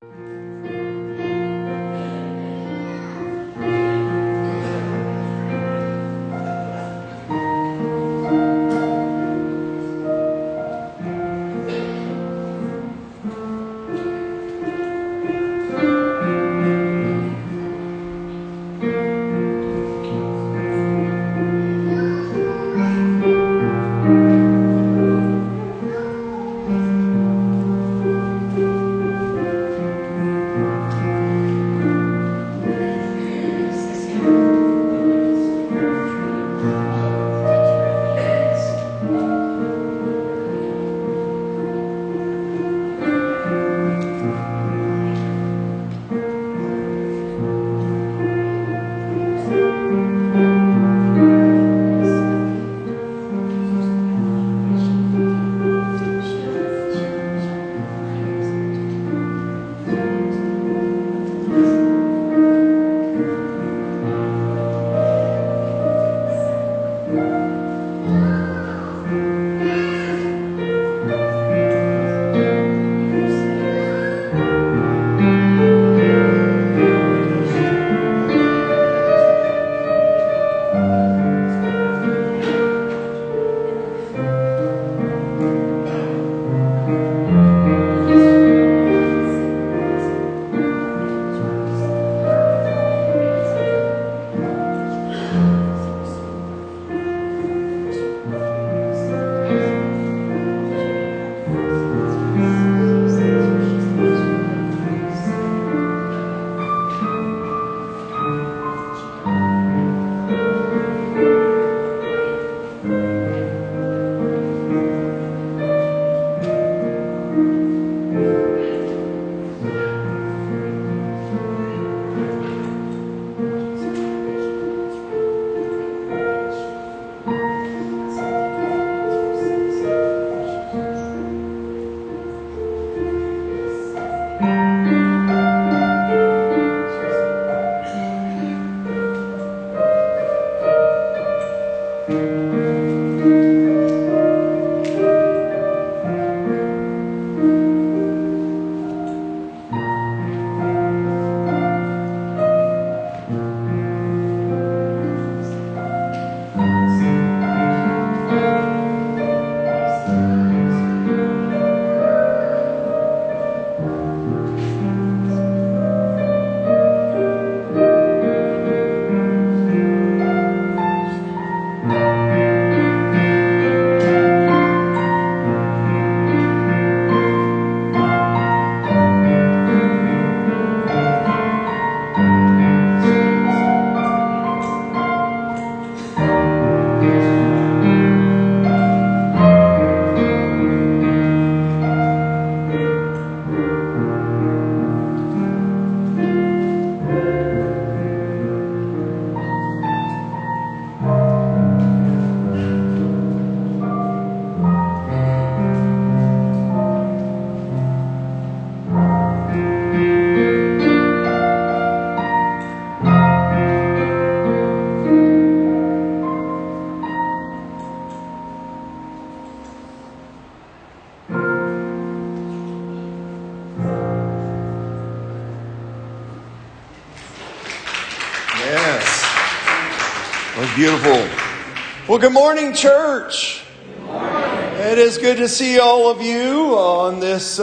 Beautiful. Well, good morning, church. Good morning. It is good to see all of you on this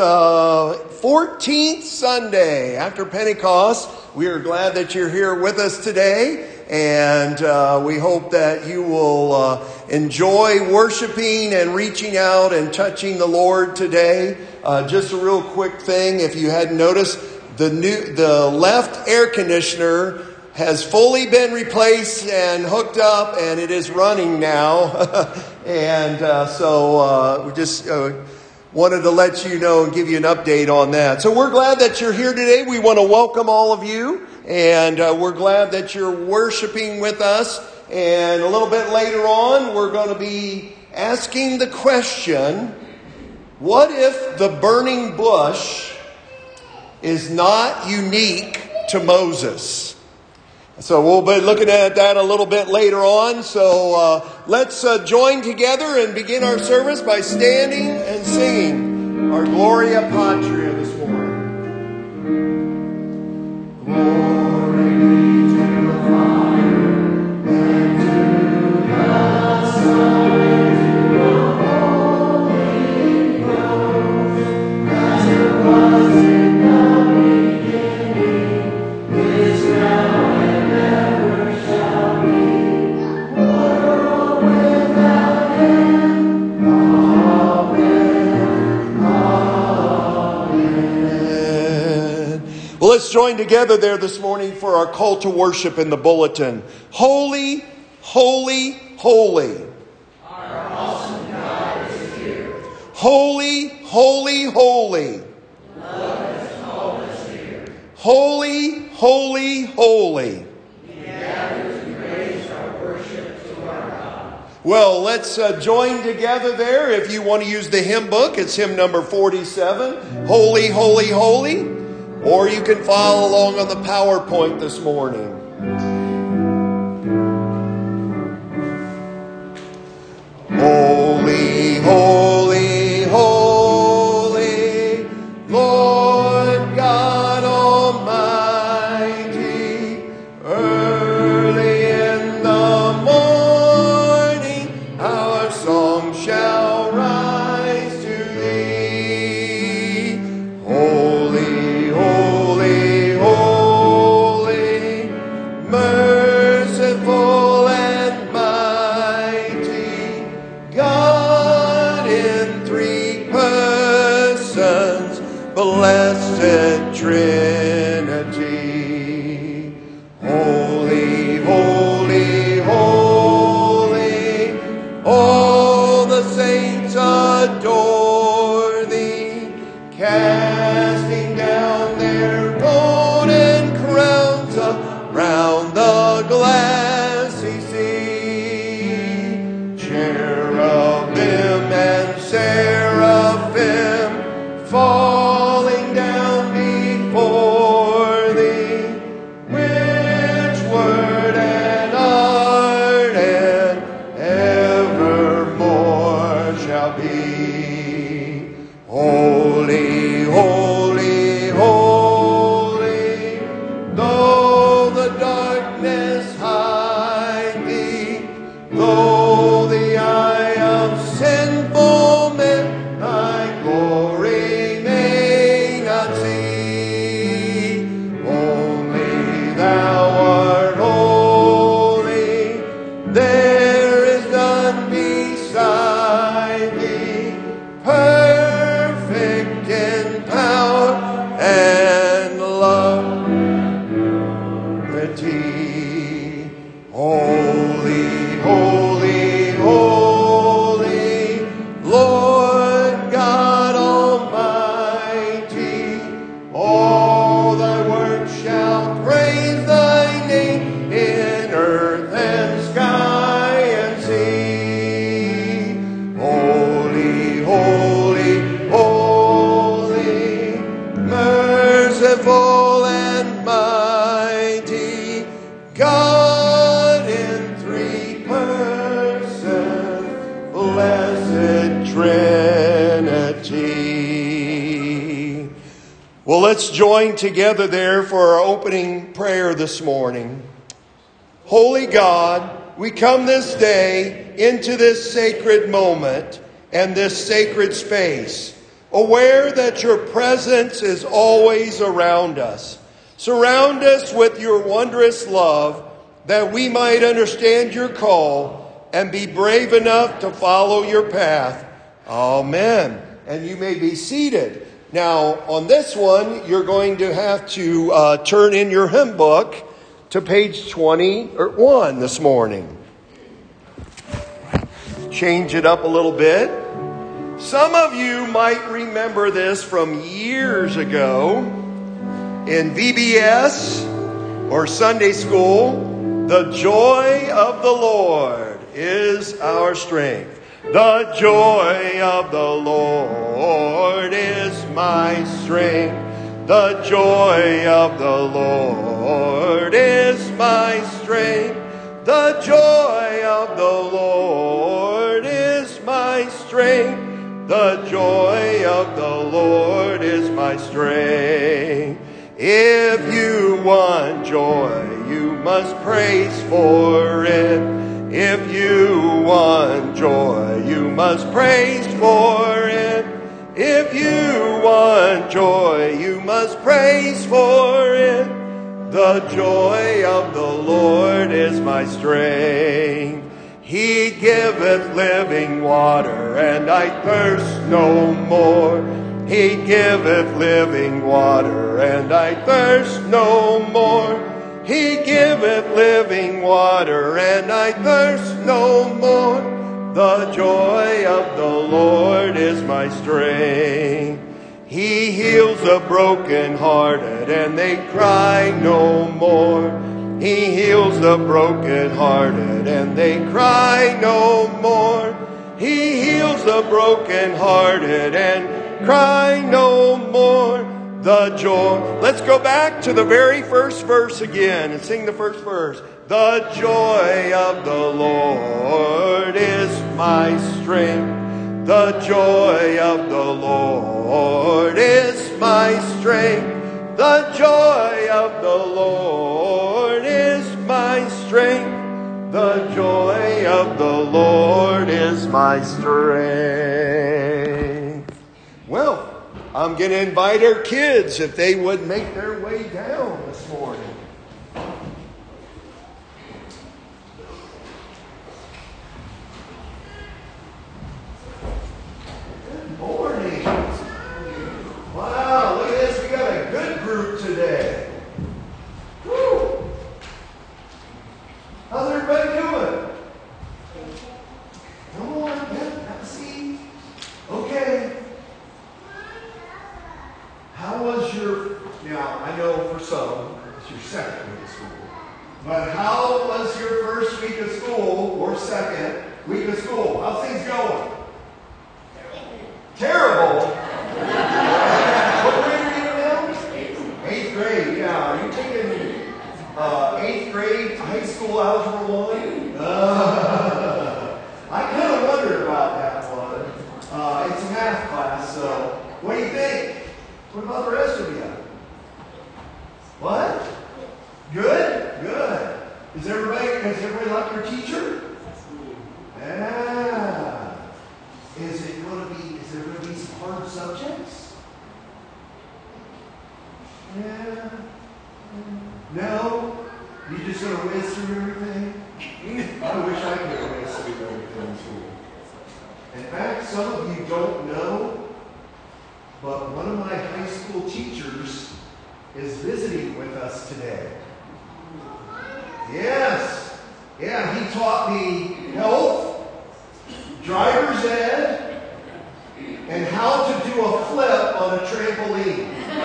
14th Sunday after Pentecost. We are glad that you're here with us today, and we hope that you will enjoy worshiping and reaching out and touching the Lord today. Just a real quick thing, if you hadn't noticed, the left air conditioner has fully been replaced and hooked up, and it is running now. And so we just wanted to let you know and give you an update on that. So we're glad that you're here today. We want to welcome all of you, and we're glad that you're worshiping with us. And a little bit later on, we're going to be asking the question, what if the burning bush is not unique to Moses? So we'll be looking at that a little bit later on. So let's join together and begin our service by standing and singing our Gloria Patria this morning. Well, let's join together there this morning for our call to worship in the bulletin. Holy, holy, holy. Our awesome God is here. Holy, holy, holy. Love has called us here. Holy, holy, holy. We gather to raise our worship to our God. Well, let's join together there. If you want to use the hymn book, it's hymn number 47, Holy, Holy, Holy. Or you can follow along on the PowerPoint this morning. Holy, holy, holy, Lord God Almighty, early in the morning our song shall rise to thee. Holy, holy, holy, merciful and mighty, God in three persons, blessed Trinity. Holy, holy, holy, all the saints adore thee, casting down their golden crowns around the glassy sea. Cherubim and seraphim falling down before thee, which word and art and evermore shall be. Holy, holy, holy, though the darkness hide thee, though the eye of sinful men thy glory may not see, only thou art holy, there is none beside thee, perfect in power and love. Holy, holy, holy, Lord God Almighty, all thy works shall praise thy name in earth and sky and sea. Holy, holy, holy, merciful and mighty, God in three persons, blessed Trinity. Well, let's join together there for our opening prayer this morning. Holy God, we come this day into this sacred moment and this sacred space, aware that your presence is always around us. Surround us with your wondrous love, that we might understand your call and be brave enough to follow your path. Amen. And you may be seated. Now, on this one, you're going to have to turn in your hymn book to page 21 this morning. Change it up a little bit. Some of you might remember this from years ago. In VBS or Sunday school, the joy of the Lord is our strength. The joy of the Lord is my strength. The joy of the Lord is my strength. The joy of the Lord is my strength. The joy of the Lord is my strength. If you want joy, you must praise for it. If you want joy, you must praise for it. If you want joy, you must praise for it. The joy of the Lord is my strength. He giveth living water, and I thirst no more. He giveth living water, and I thirst no more. He giveth living water, and I thirst no more. The joy of the Lord is my strength. He heals the brokenhearted, and they cry no more. He heals the brokenhearted, and they cry no more. He heals the brokenhearted, and cry no more. The joy. Let's go back to the very first verse again and sing the first verse. The joy of the Lord is my strength. The joy of the Lord is my strength. The joy of the Lord is my strength. The joy of the Lord is my strength. Well, I'm going to invite our kids if they would make their way down this morning. Good morning. Wow, look at this. We got a good group today. Woo. How's everybody doing? Come on, have a seat. Okay. How was now I know for some, it's your second week of school, but how was your first week of school or second week of school? How's things going? Terrible. What grade are you in now? 8th grade, yeah. Are you taking 8th grade high school algebra 1? I kind of wondered about that one. It's a math class, so what do you think? What about the rest of you? What? Good? Good. Has everybody liked your teacher? Yeah. Is there going to be some hard subjects? Yeah. No? You just going to whiz through everything? I wish I could whiz through everything in school. In fact, some of you don't know, but one of my high school teachers is visiting with us today. Yes. Yeah, he taught me health, driver's ed, and how to do a flip on a trampoline.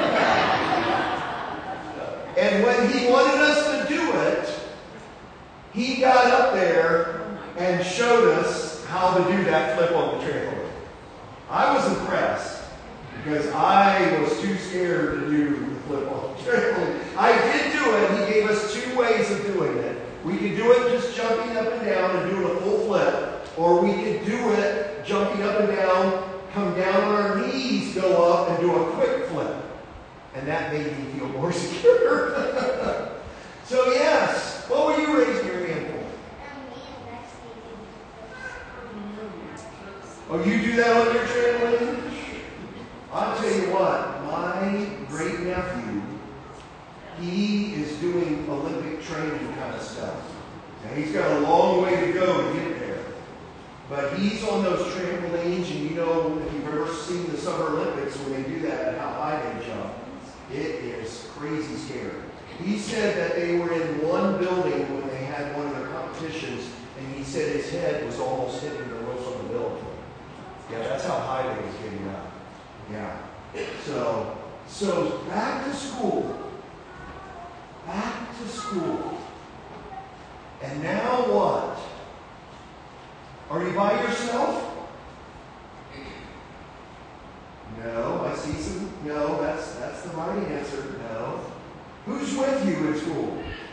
And when he wanted us to do it, he got up there and showed us how to do that flip on the trampoline. I was impressed because I was too scared to do the flip on the trampoline. I did do it. He gave us 2 ways of doing it. We could do it just jumping up and down and doing a full flip, or we could do it jumping up and down, come down on our knees, go up, and do a quick flip. And that made me feel more secure. So yes, what were you raising your hand for? Oh, you do that on your trampoline? I'll tell you what, my great nephew, he is doing Olympic training kind of stuff. Now he's got a long way to go to get there. But he's on those trampolines, and you know, if you've ever seen the Summer Olympics when they do that and how high they jump, it is crazy scary. He said that they were in one building when they had one of their competitions, and he said his head was almost hitting the roof of the building. Yeah, that's how high they was getting up. Yeah. So back to school. Back to school. And now what? Are you by yourself? No, I see some. No, that's the right answer. No. Who's with you in school?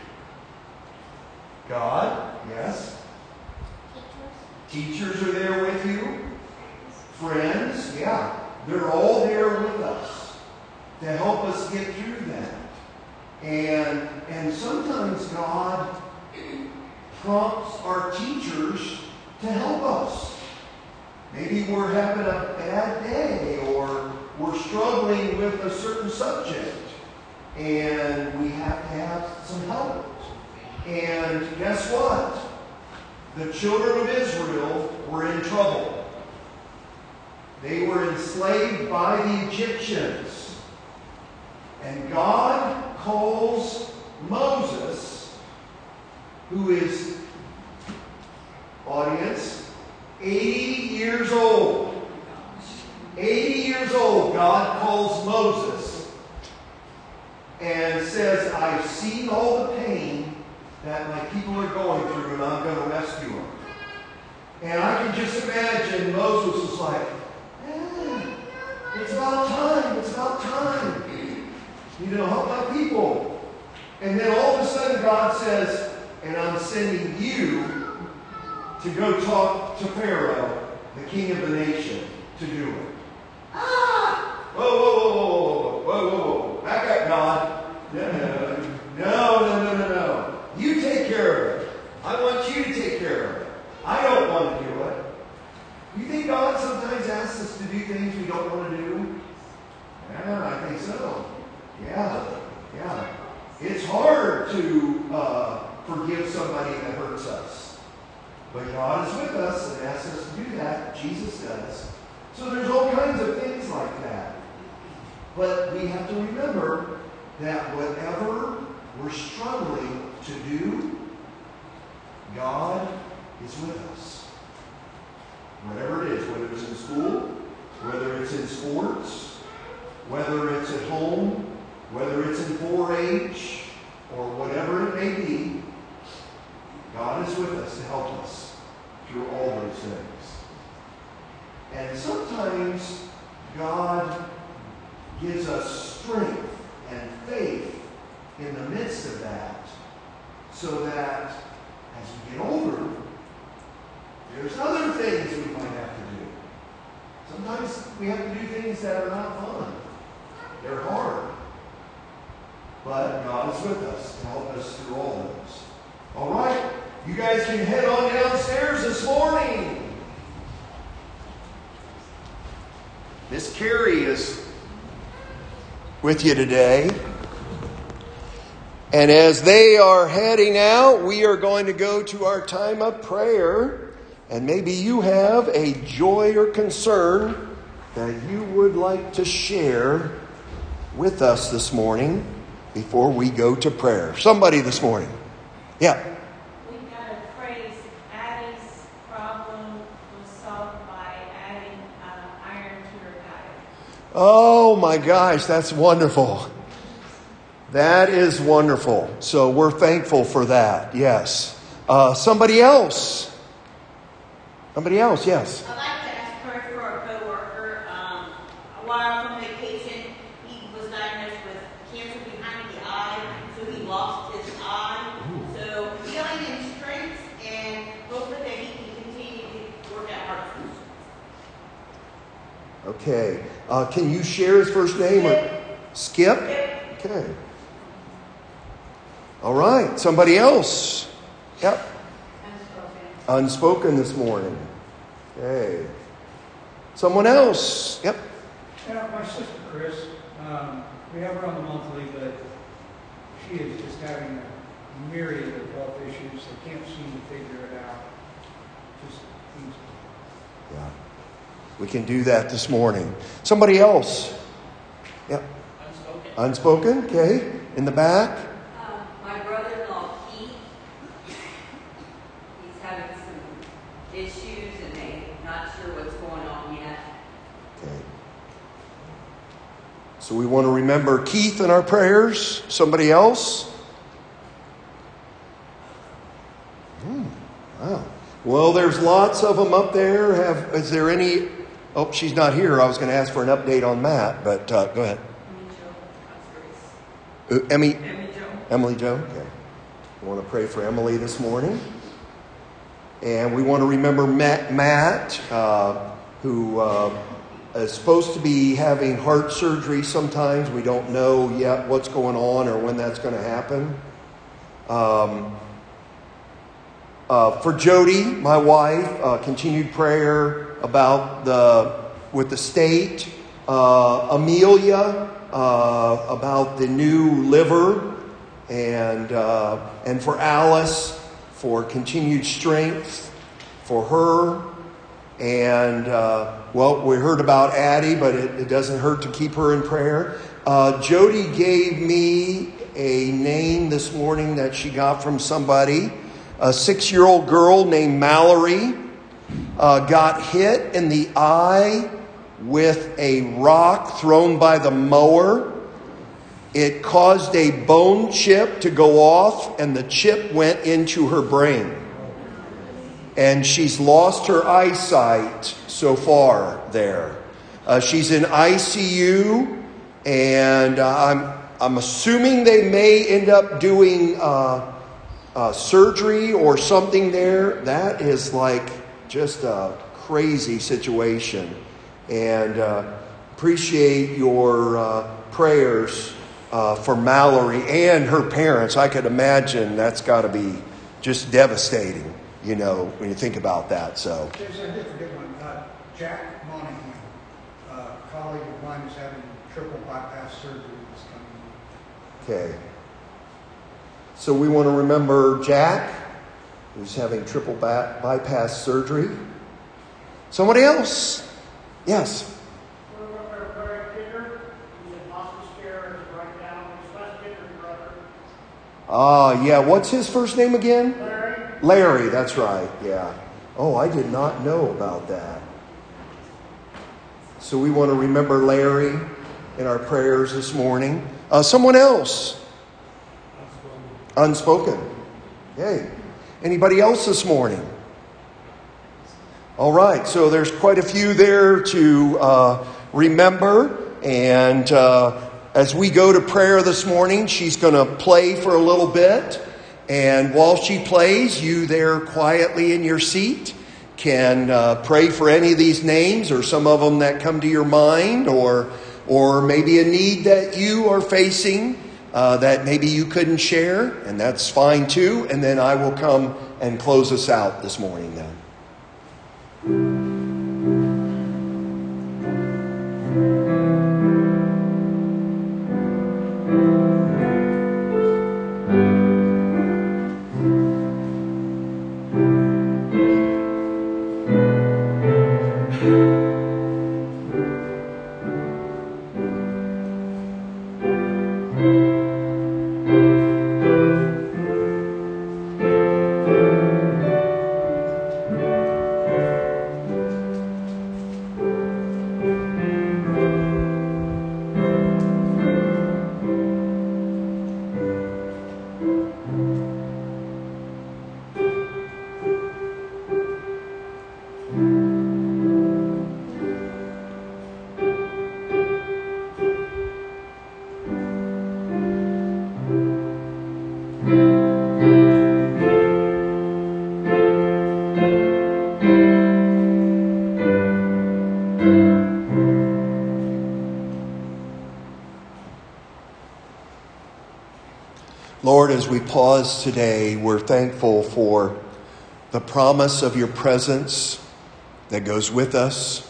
God, yes. Teachers are there with you. Friends, yeah. They're all there with us to help us get through that. And sometimes God prompts our teachers to help us. Maybe we're having a bad day, or we're struggling with a certain subject, and we have to have some help. And guess what? The children of Israel were in trouble. They were enslaved by the Egyptians. And God calls Moses, who is, audience, 80 years old. 80 years old, God calls Moses and says, I've seen all the pain that my people are going through, and I'm going to rescue them. And I can just imagine Moses was like, it's about time, it's about time. Help my people. And then all of a sudden God says, and I'm sending you to go talk to Pharaoh, the king of the nation, to do it. Whoa. Back up, God. No. You take care of it. I want you to take care of it. I don't want to do it. You think God sometimes asks us to do things we don't want to do? Yeah, I think so. Yeah. It's hard to forgive somebody that hurts us. But God is with us and asks us to do that. Jesus does. So there's all kinds of things like that. But we have to remember that whatever we're struggling to do, God is with us. Whatever it is, whether it's in school, whether it's in sports, whether it's at home, whether it's in 4-H, or whatever it may be, God is with us to help us through all those things. And sometimes God gives us strength and faith in the midst of that, so that as we get older, there's other things we might have to do. Sometimes we have to do things that are not fun. They're hard. But God is with us to help us through all those. All right, you guys can head on downstairs this morning. Miss Carrie is with you today. And as they are heading out, we are going to go to our time of prayer. And maybe you have a joy or concern that you would like to share with us this morning before we go to prayer. Somebody this morning. Yeah. We've got a phrase, Addie's problem was solved by adding iron to her diet. Oh my gosh, that's wonderful. That is wonderful. So we're thankful for that. Yes. Somebody else. Somebody else, yes. I'd like to ask prayer for a co-worker. While from vacation, he was diagnosed with cancer behind the eye, so he lost his eye. Ooh. So healing and strength, and hopefully that he can continue to work out hard. Okay. Can you share his first name? Skip? Okay. All right. Somebody else. Yep. Unspoken this morning. Okay. Someone else. Yep. Yeah, my sister Chris. We have her on the monthly, but she is just having a myriad of health issues. They can't seem to figure it out. Just seems. Yeah. We can do that this morning. Somebody else. Yep. Unspoken. Okay. In the back. My brother-in-law Keith. He's having some issues and they're not sure what's going on yet. Okay. So we want to remember Keith in our prayers. Somebody else? Wow. Well, there's lots of them up there. Is there any? Oh, she's not here. I was going to ask for an update on Matt, but go ahead. Emily Jo. Okay. We want to pray for Emily this morning. And we want to remember Matt, who is supposed to be having heart surgery sometimes. We don't know yet what's going on or when that's going to happen. For Jody, my wife, continued prayer with the state. Amelia, about the new liver, and for Alice, for continued strength for her, And, we heard about Addie, but it doesn't hurt to keep her in prayer. Jody gave me a name this morning that she got from somebody. A 6-year-old girl named Mallory got hit in the eye with a rock thrown by the mower. It caused a bone chip to go off, and the chip went into her brain. And she's lost her eyesight so far there. She's in ICU, and I'm assuming they may end up doing surgery or something there. That is like just a crazy situation. And appreciate your prayers for Mallory and her parents. I could imagine that's got to be just devastating, when you think about that. So, I did forget one. Jack Monahan, a colleague of mine, is having triple bypass surgery this coming week. okay. So we want to remember Jack, who's having triple bypass surgery. Somebody else? Yes. Yeah. What's his first name again? Larry, that's right. Yeah. Oh, I did not know about that. So we want to remember Larry in our prayers this morning. Someone else? Unspoken. Yay. Anybody else this morning? All right. So there's quite a few there to remember. And as we go to prayer this morning, she's going to play for a little bit. And while she plays, you there quietly in your seat can pray for any of these names or some of them that come to your mind, or maybe a need that you are facing that maybe you couldn't share, and that's fine too. And then I will come and close us out this morning then. Lord, as we pause today, we're thankful for the promise of your presence that goes with us.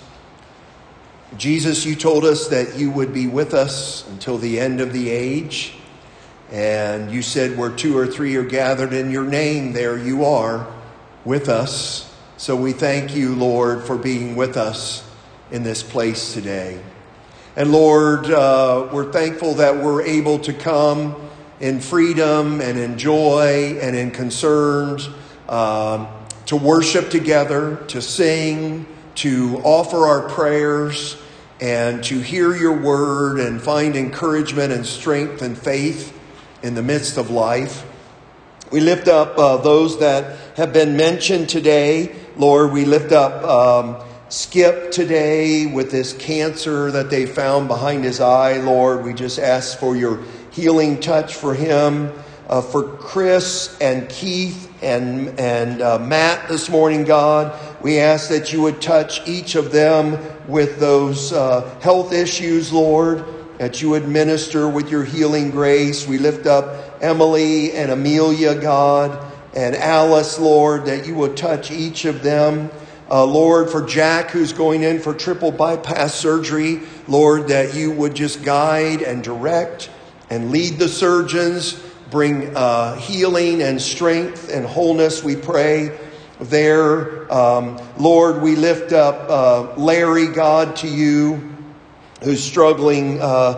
Jesus, you told us that you would be with us until the end of the age. And you said where 2 or 3 are gathered in your name, there you are with us. So we thank you, Lord, for being with us in this place today. And Lord, we're thankful that we're able to come in freedom and in joy and in concerns, to worship together, to sing, to offer our prayers, and to hear your word and find encouragement and strength and faith in the midst of life. We lift up those that have been mentioned today. Lord, we lift up Skip today with this cancer that they found behind his eye. Lord, we just ask for your healing touch for him. For Chris and Keith and Matt this morning, God, we ask that you would touch each of them with those health issues, Lord, that you would minister with your healing grace. We lift up Emily and Amelia, God, and Alice, Lord, that you would touch each of them. Lord, for Jack, who's going in for triple bypass surgery, Lord, that you would just guide and direct and lead the surgeons, bring healing and strength and wholeness, we pray. there. Lord, we lift up Larry, God, to you, who's struggling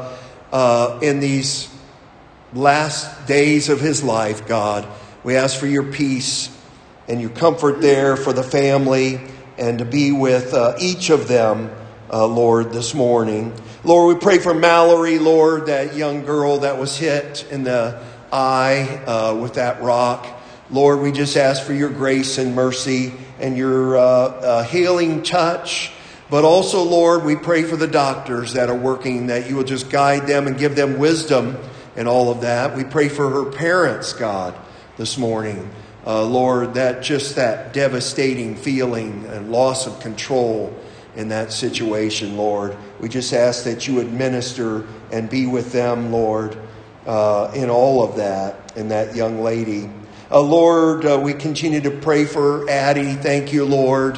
in these last days of his life, God. We ask for your peace and your comfort there for the family and to be with each of them, Lord, this morning. Lord, we pray for Mallory, Lord, that young girl that was hit in the eye with that rock. Lord, we just ask for your grace and mercy and your healing touch. But also, Lord, we pray for the doctors that are working, that you will just guide them and give them wisdom in all of that. We pray for her parents, God, this morning. Lord, that devastating feeling and loss of control in that situation, Lord. We just ask that you would minister and be with them, Lord, in all of that, in that young lady. Lord, we continue to pray for Addie. Thank you, Lord,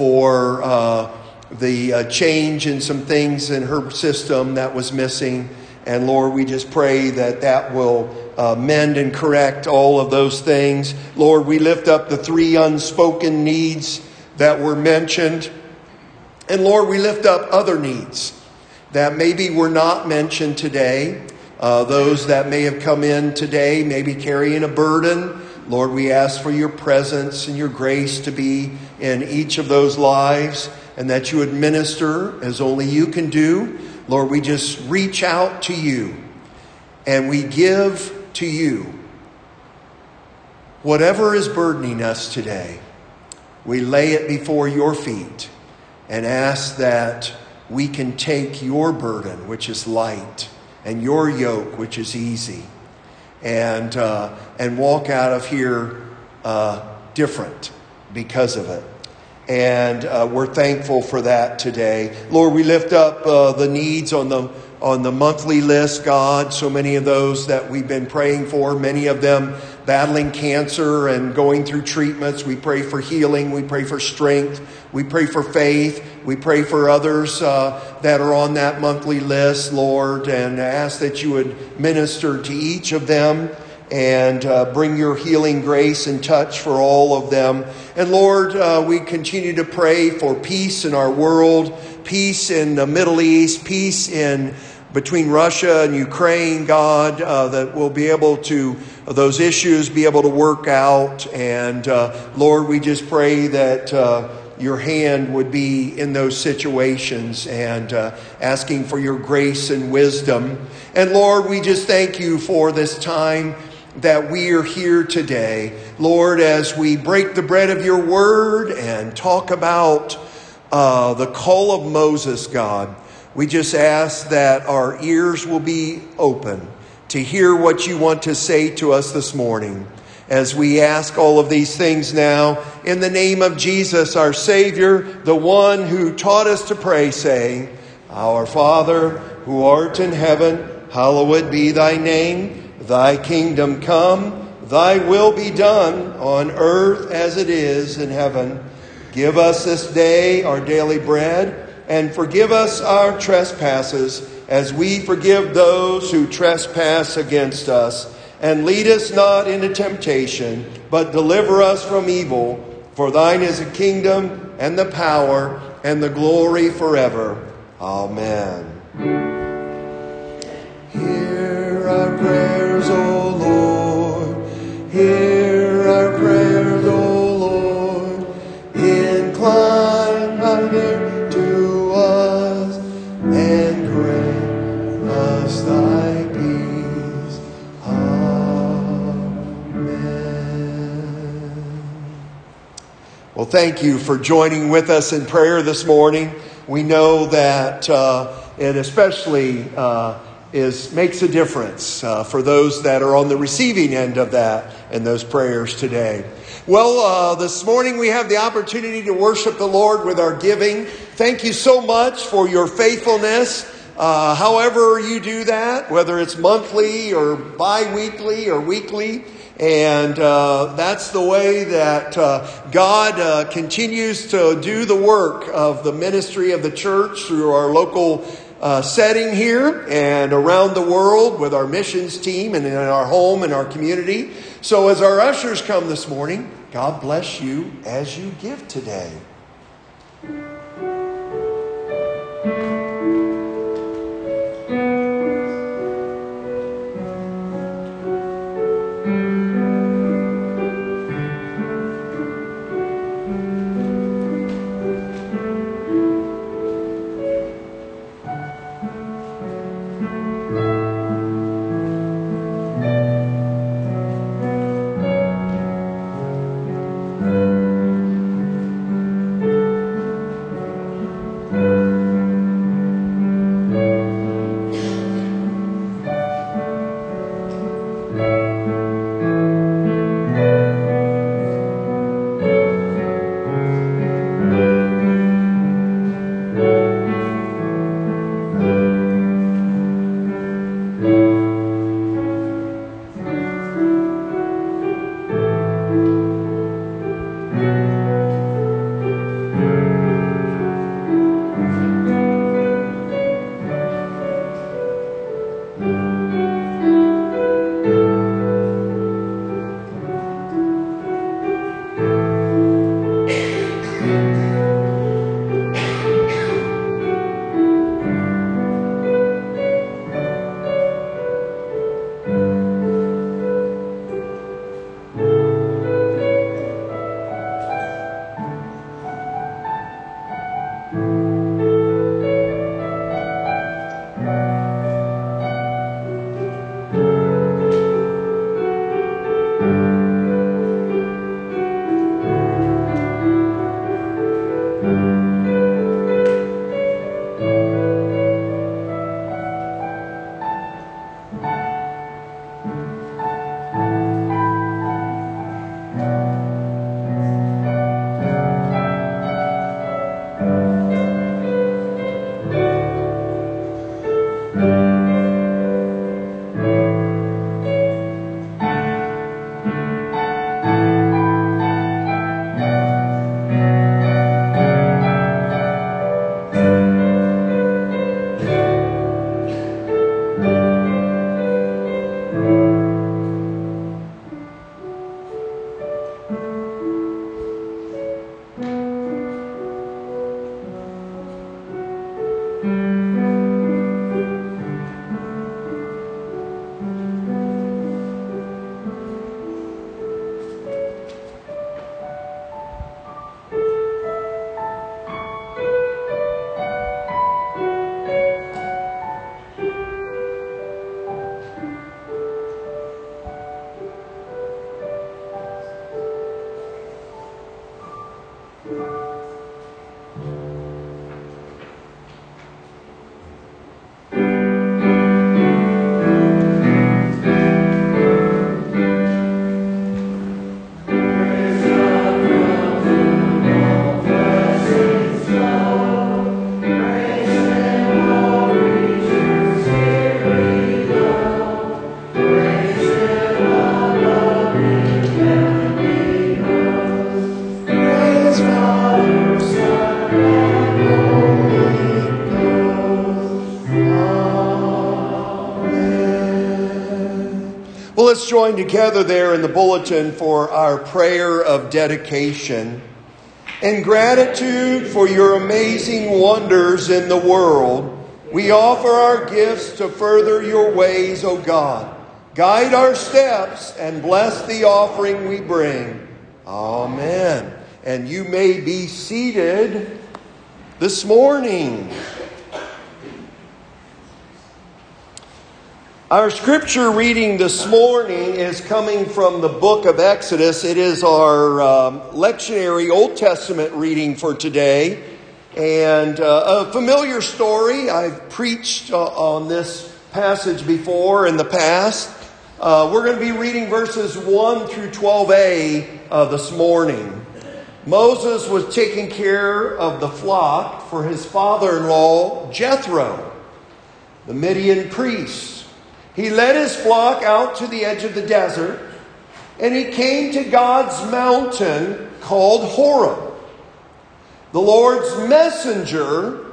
for the change in some things in her system that was missing. And Lord, we just pray that will mend and correct all of those things. Lord, we lift up the 3 unspoken needs that were mentioned. And Lord, we lift up other needs that maybe were not mentioned today. Those that may have come in today, maybe carrying a burden. Lord, we ask for your presence and your grace to be in each of those lives, and that you would minister as only you can do. Lord, we just reach out to you and we give to you whatever is burdening us today. We lay it before your feet and ask that we can take your burden, which is light, and your yoke, which is easy, and walk out of here different because of it. And we're thankful for that today. Lord, we lift up the needs on the monthly list, God. So many of those that we've been praying for, many of them battling cancer and going through treatments. We pray for healing. We pray for strength. We pray for faith. We pray for others that are on that monthly list, Lord, and ask that you would minister to each of them and bring your healing grace and touch for all of them. And Lord, we continue to pray for peace in our world, peace in the Middle East, peace between Russia and Ukraine, God, that we'll be able to, those issues be able to work out. And Lord, we just pray that your hand would be in those situations, and asking for your grace and wisdom. And Lord, we just thank you for this time that we are here today. Lord, as we break the bread of your word and talk about the call of Moses, God, we just ask that our ears will be open to hear what you want to say to us this morning. As we ask all of these things now, in the name of Jesus, our Savior, the one who taught us to pray, saying, Our Father, who art in heaven, hallowed be thy name. Thy kingdom come, thy will be done on earth as it is in heaven. Give us this day our daily bread, and forgive us our trespasses as we forgive those who trespass against us. And lead us not into temptation, but deliver us from evil. For thine is the kingdom and the power and the glory forever. Amen. Hear our prayers, O Lord. Hear our prayers, O Lord. Incline thine ear to us and grant us thy peace. Amen. Well, thank you for joining with us in prayer this morning. We know that it especially makes a difference for those that are on the receiving end of that and those prayers today. Well, this morning we have the opportunity to worship the Lord with our giving. Thank you so much for your faithfulness. However you do that, whether it's monthly or bi-weekly or weekly. And that's the way that God continues to do the work of the ministry of the church through our local setting here and around the world with our missions team and in our home and our community. So as our ushers come this morning, God bless you as you give today. Let's join together there in the bulletin for our prayer of dedication. In gratitude for your amazing wonders in the world, we offer our gifts to further your ways, O God. Guide our steps and bless the offering we bring. Amen. And you may be seated this morning. Our scripture reading this morning is coming from the book of Exodus. It is our lectionary Old Testament reading for today. And a familiar story. I've preached on this passage before in the past. We're going to be reading verses 1 through 12a this morning. Moses was taking care of the flock for his father-in-law, Jethro, the Midian priest. He led his flock out to the edge of the desert, and he came to God's mountain called Horeb. The Lord's messenger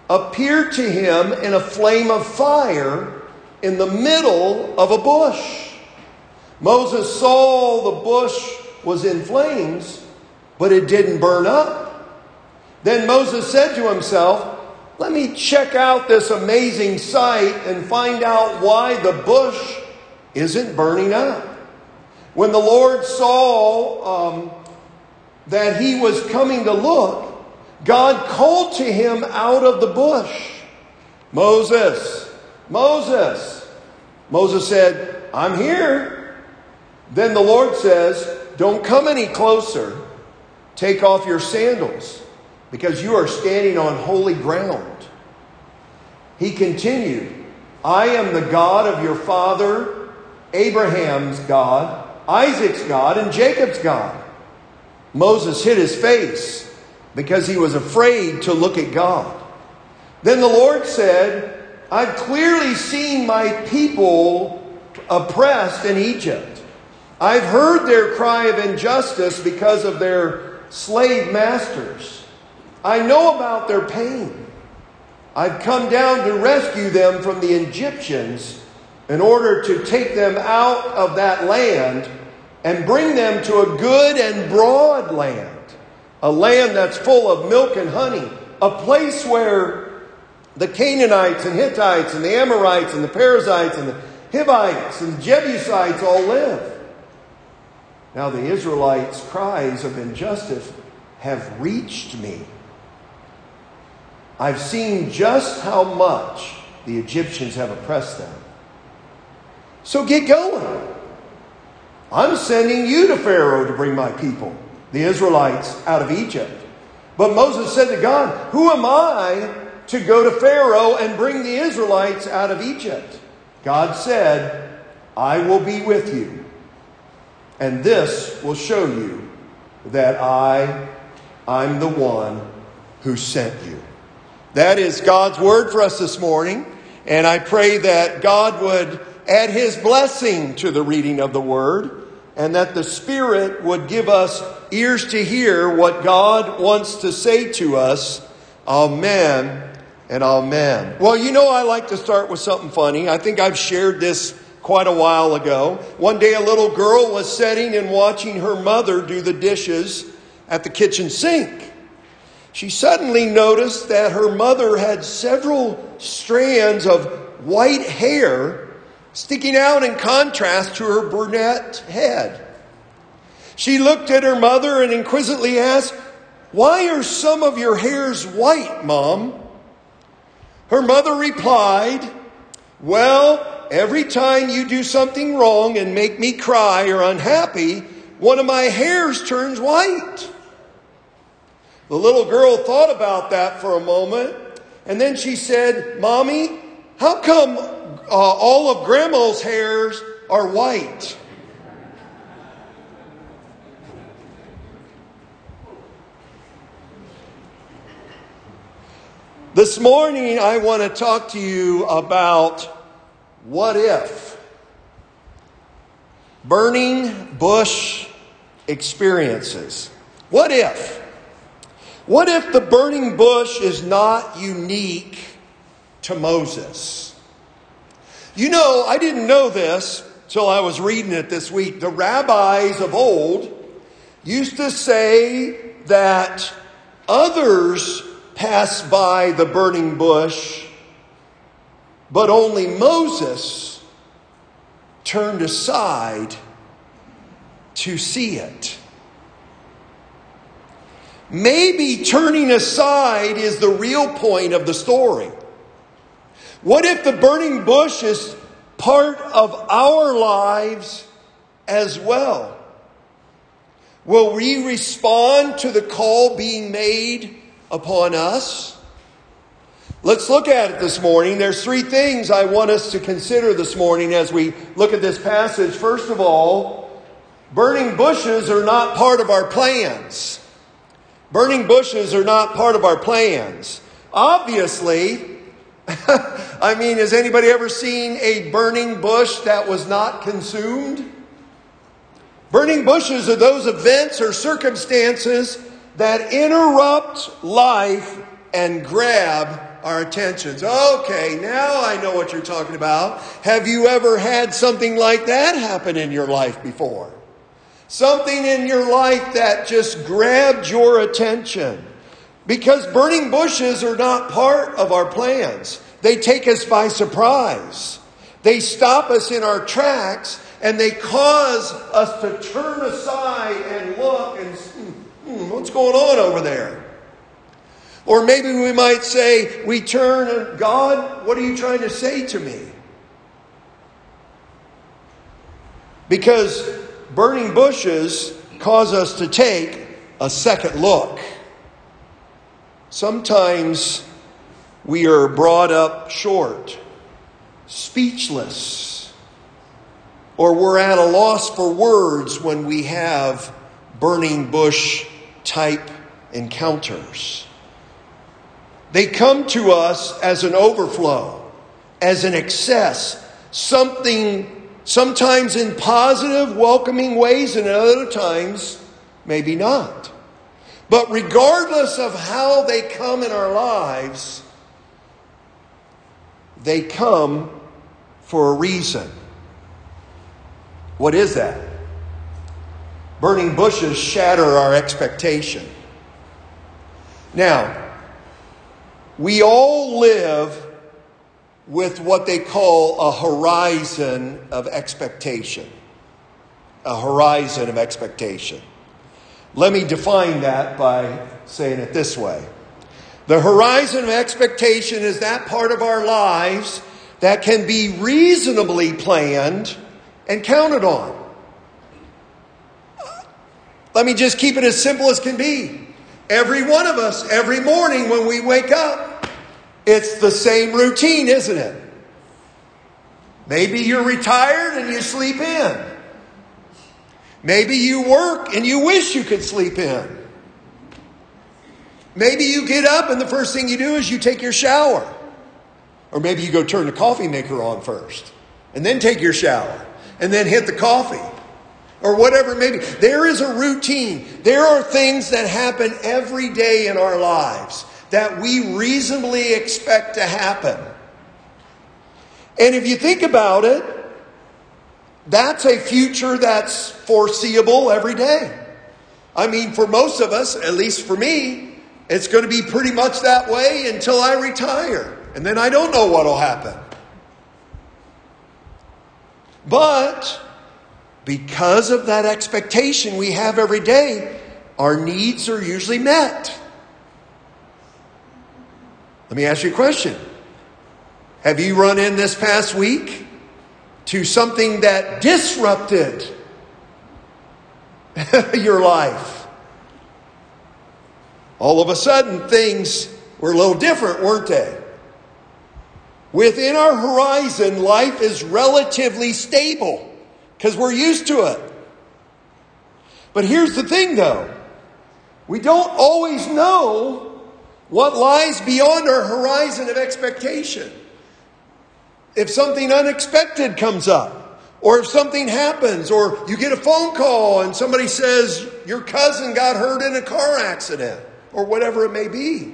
appeared to him in a flame of fire in the middle of a bush. Moses saw the bush was in flames, but it didn't burn up. Then Moses said to himself, let me check out this amazing sight and find out why the bush isn't burning up. When the Lord saw that he was coming to look, God called to him out of the bush, Moses, Moses. Moses said, I'm here. Then the Lord says, don't come any closer. Take off your sandals, because you are standing on holy ground. He continued, I am the God of your father, Abraham's God, Isaac's God, and Jacob's God. Moses hid his face because he was afraid to look at God. Then the Lord said, I've clearly seen my people oppressed in Egypt. I've heard their cry of injustice because of their slave masters. I know about their pain. I've come down to rescue them from the Egyptians in order to take them out of that land and bring them to a good and broad land. A land that's full of milk and honey. A place where the Canaanites and Hittites and the Amorites and the Perizzites and the Hivites and the Jebusites all live. Now the Israelites' cries of injustice have reached me. I've seen just how much the Egyptians have oppressed them. So get going. I'm sending you to Pharaoh to bring my people, the Israelites, out of Egypt. But Moses said to God, who am I to go to Pharaoh and bring the Israelites out of Egypt? God said, I will be with you. And this will show you that I'm the one who sent you. That is God's word for us this morning. And I pray that God would add his blessing to the reading of the word, and that the Spirit would give us ears to hear what God wants to say to us. Amen and amen. Well, you know I like to start with something funny. I think I've shared this quite a while ago. One day a little girl was sitting and watching her mother do the dishes at the kitchen sink. She suddenly noticed that her mother had several strands of white hair sticking out in contrast to her brunette head. She looked at her mother and inquisitively asked, "Why are some of your hairs white, Mom?" Her mother replied, "Well, every time you do something wrong and make me cry or unhappy, one of my hairs turns white." The little girl thought about that for a moment, and then she said, "Mommy, how come all of Grandma's hairs are white?" This morning, I want to talk to you about what if. Burning bush experiences. What if? What if the burning bush is not unique to Moses? You know, I didn't know this till I was reading it this week. The rabbis of old used to say that others pass by the burning bush, but only Moses turned aside to see it. Maybe turning aside is the real point of the story. What if the burning bush is part of our lives as well? Will we respond to the call being made upon us? Let's look at it this morning. There's three things I want us to consider this morning as we look at this passage. First of all, burning bushes are not part of our plans. Burning bushes are not part of our plans. Obviously, has anybody ever seen a burning bush that was not consumed? Burning bushes are those events or circumstances that interrupt life and grab our attentions. Okay, now I know what you're talking about. Have you ever had something like that happen in your life before? Something in your life that just grabbed your attention. Because burning bushes are not part of our plans. They take us by surprise. They stop us in our tracks, and they cause us to turn aside and look and what's going on over there? Or maybe we might say, we turn and, God, what are you trying to say to me? Because burning bushes cause us to take a second look. Sometimes we are brought up short, speechless, or we're at a loss for words when we have burning bush type encounters. They come to us as an overflow, as an excess, something sometimes in positive, welcoming ways, and at other times, maybe not. But regardless of how they come in our lives, they come for a reason. What is that? Burning bushes shatter our expectation. Now, we all live with what they call a horizon of expectation. A horizon of expectation. Let me define that by saying it this way. The horizon of expectation is that part of our lives that can be reasonably planned and counted on. Let me just keep it as simple as can be. Every one of us, every morning when we wake up, it's the same routine, isn't it? Maybe you're retired and you sleep in. Maybe you work and you wish you could sleep in. Maybe you get up and the first thing you do is you take your shower. Or maybe you go turn the coffee maker on first. And then take your shower. And then hit the coffee. Or whatever it may be. There is a routine. There are things that happen every day in our lives that we reasonably expect to happen. And if you think about it, that's a future that's foreseeable every day. I mean, for most of us, at least for me, it's going to be pretty much that way until I retire. And then I don't know what will happen. But because of that expectation we have every day, our needs are usually met. Let me ask you a question. Have you run in this past week to something that disrupted your life? All of a sudden, things were a little different, weren't they? Within our horizon, life is relatively stable because we're used to it. But here's the thing, though. We don't always know what lies beyond our horizon of expectation. If something unexpected comes up, or if something happens, or you get a phone call and somebody says your cousin got hurt in a car accident, or whatever it may be.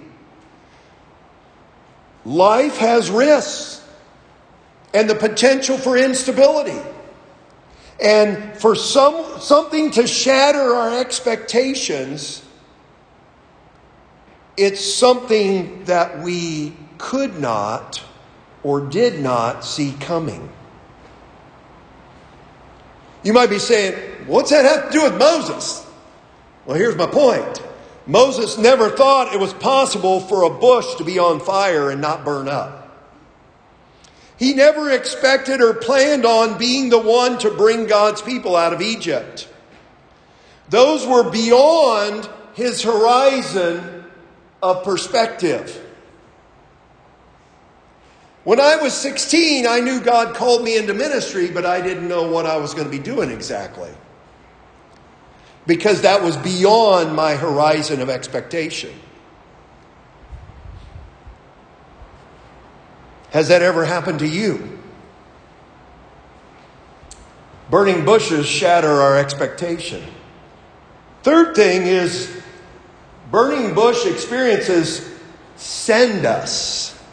Life has risks and the potential for instability. And for something to shatter our expectations, it's something that we could not or did not see coming. You might be saying, what's that have to do with Moses? Well, here's my point. Moses never thought it was possible for a bush to be on fire and not burn up. He never expected or planned on being the one to bring God's people out of Egypt. Those were beyond his horizon of perspective. When I was 16, I knew God called me into ministry, but I didn't know what I was going to be doing exactly. Because that was beyond my horizon of expectation. Has that ever happened to you? Burning bushes shatter our expectation. Third thing is burning bush experiences send us.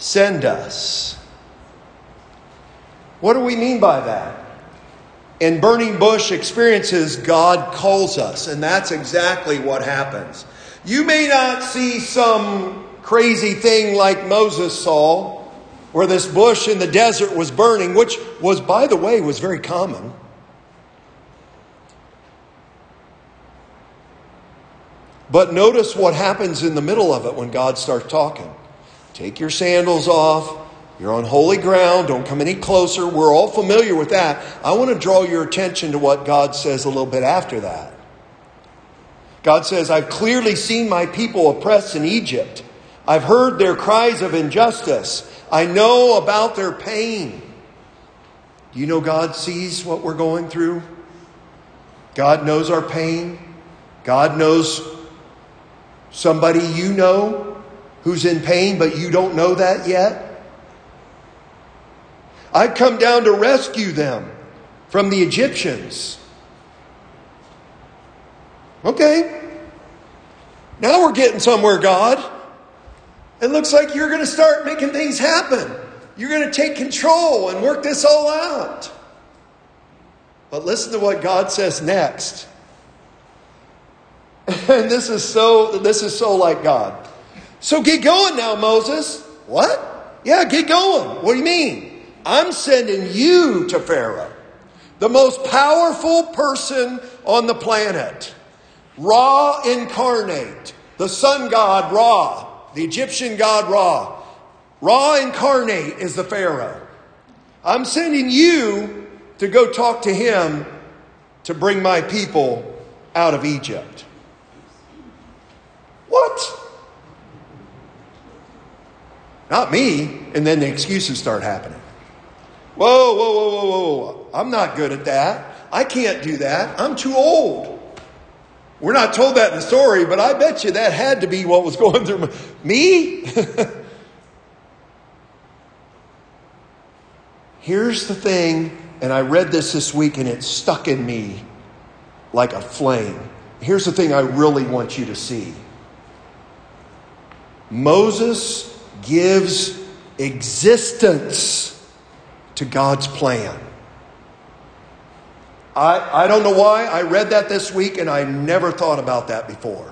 Send us. What do we mean by that? In Burning Bush experiences, God calls us, and that's exactly what happens. You may not see some crazy thing like Moses saw, where this bush in the desert was burning, which was, by the way, was very common. But notice what happens in the middle of it when God starts talking. Take your sandals off. You're on holy ground. Don't come any closer. We're all familiar with that. I want to draw your attention to what God says a little bit after that. God says, I've clearly seen my people oppressed in Egypt. I've heard their cries of injustice. I know about their pain. Do you know God sees what we're going through? God knows our pain. God knows somebody you know who's in pain, but you don't know that yet. I've come down to rescue them from the Egyptians. Okay. Now we're getting somewhere, God. It looks like you're going to start making things happen. You're going to take control and work this all out. But listen to what God says next. And this is so like God. So get going now, Moses. What? Yeah, get going. What do you mean? I'm sending you to Pharaoh, the most powerful person on the planet. Ra incarnate, the sun god Ra, the Egyptian god Ra. Ra incarnate is the Pharaoh. I'm sending you to go talk to him to bring my people out of Egypt. What? Not me. And then the excuses start happening. Whoa. I'm not good at that. I can't do that. I'm too old. We're not told that in the story, but I bet you that had to be what was going through me. Here's the thing, and I read this week and it stuck in me like a flame. Here's the thing I really want you to see. Moses gives existence to God's plan. I don't know why. I read that this week and I never thought about that before.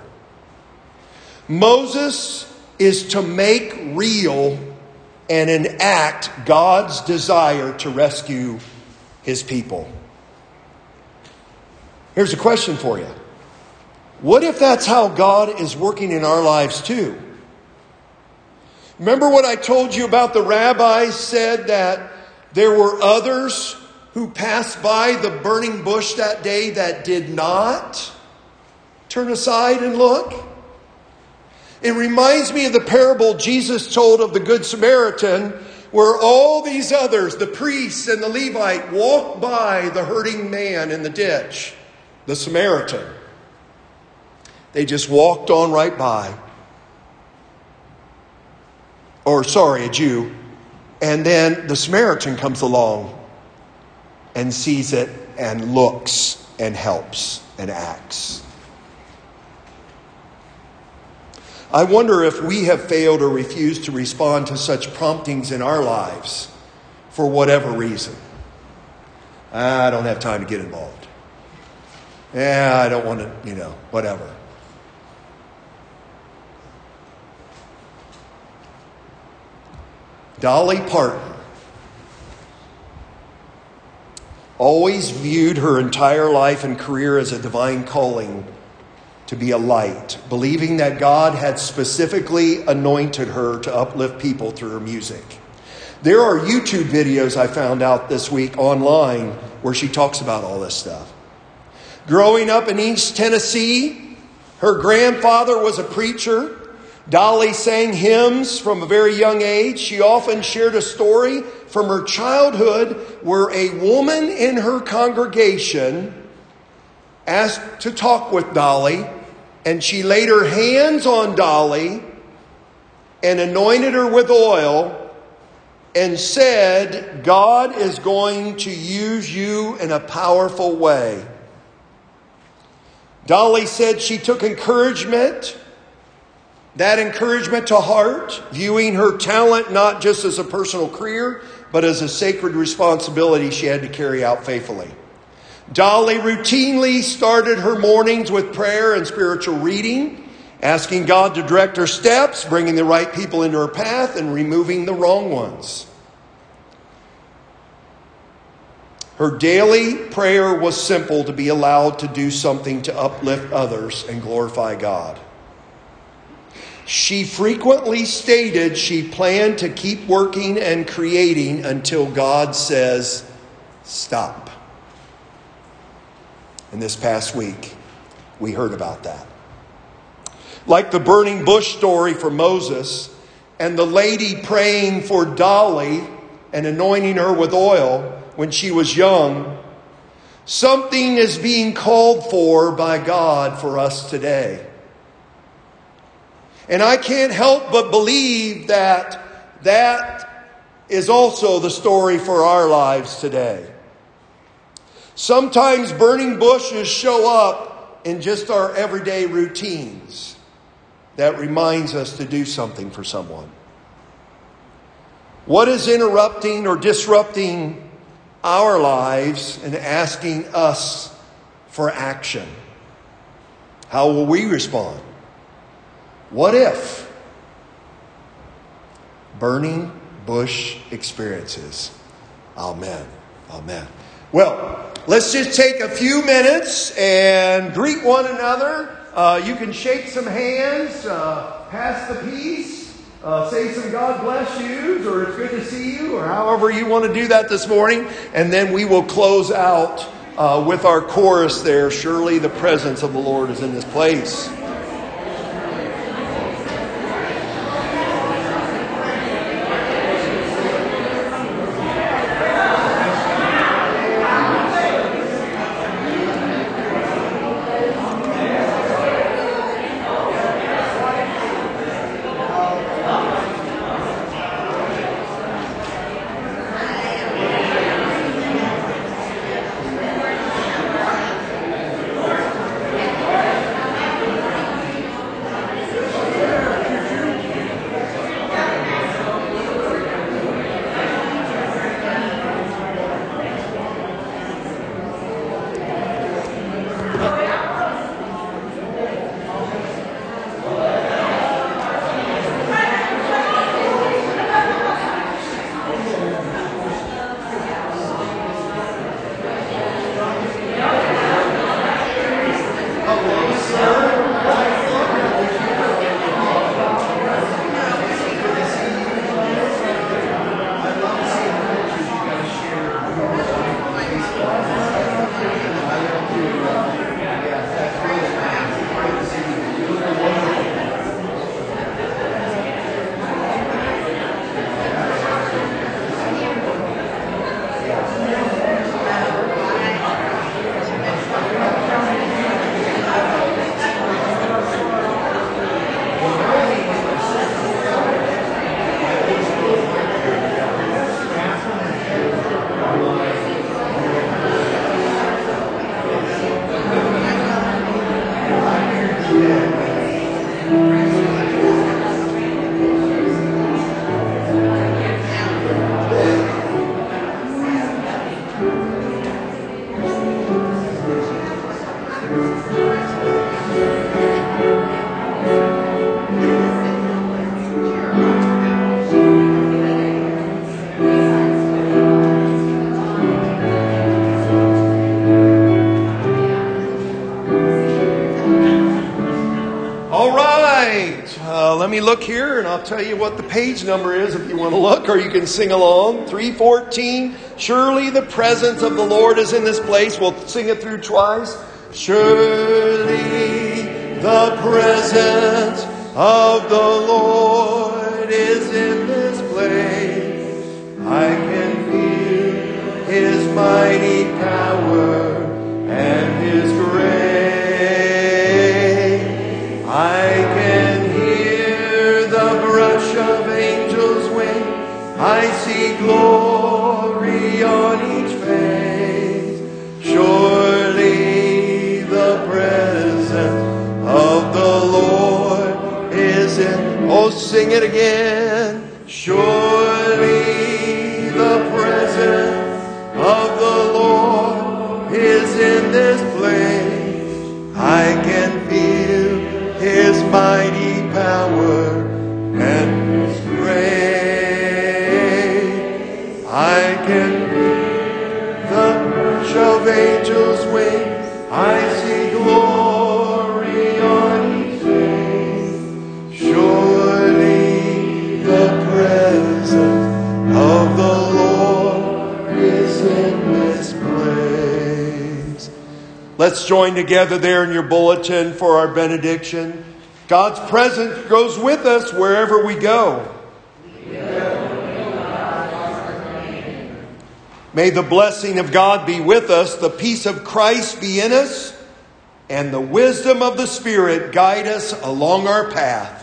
Moses is to make real and enact God's desire to rescue his people. Here's a question for you. What if that's how God is working in our lives too? Remember what I told you about the rabbis said that there were others who passed by the burning bush that day that did not turn aside and look? It reminds me of the parable Jesus told of the Good Samaritan, where all these others, the priests and the Levite, walked by the hurting man in the ditch, the Samaritan. They just walked on right by. A Jew. And then the Samaritan comes along and sees it and looks and helps and acts. I wonder if we have failed or refused to respond to such promptings in our lives for whatever reason. I don't have time to get involved. I don't want to, whatever. Dolly Parton always viewed her entire life and career as a divine calling to be a light, believing that God had specifically anointed her to uplift people through her music. There are YouTube videos I found out this week online where she talks about all this stuff. Growing up in East Tennessee, her grandfather was a preacher. Dolly sang hymns from a very young age. She often shared a story from her childhood where a woman in her congregation asked to talk with Dolly, and she laid her hands on Dolly and anointed her with oil and said, God is going to use you in a powerful way. Dolly said she took encouragement that encouragement to heart, viewing her talent not just as a personal career, but as a sacred responsibility she had to carry out faithfully. Dolly routinely started her mornings with prayer and spiritual reading, asking God to direct her steps, bringing the right people into her path, and removing the wrong ones. Her daily prayer was simple: to be allowed to do something to uplift others and glorify God. She frequently stated she planned to keep working and creating until God says, stop. And this past week, we heard about that. Like the burning bush story for Moses and the lady praying for Dolly and anointing her with oil when she was young, something is being called for by God for us today. And I can't help but believe that that is also the story for our lives today. Sometimes burning bushes show up in just our everyday routines that reminds us to do something for someone. What is interrupting or disrupting our lives and asking us for action? How will we respond? What if? Burning bush experiences. Amen. Amen. Well, let's just take a few minutes and greet one another. You can shake some hands, pass the peace, say some God bless yous, or it's good to see you, or however you want to do that this morning. And then we will close out with our chorus there. Surely the presence of the Lord is in this place. Let me look here and I'll tell you what the page number is if you want to look, or you can sing along. 314. Surely the presence of the Lord is in this place. We'll sing it through twice. Surely the presence of the Lord is in this place. I can feel His mighty power and His grace. I can hear the brush of angels' wings. I see glory on each face. Surely the presence of the Lord is in sing it again. Surely the presence of the Lord is in this place. I can feel His mighty power and His grace. I can feel the march of angels' wings. I see glory on His face. Surely the presence of the Lord is in this place. Let's join together there in your bulletin for our benediction. God's presence goes with us wherever we go. May the blessing of God be with us, the peace of Christ be in us, and the wisdom of the Spirit guide us along our path.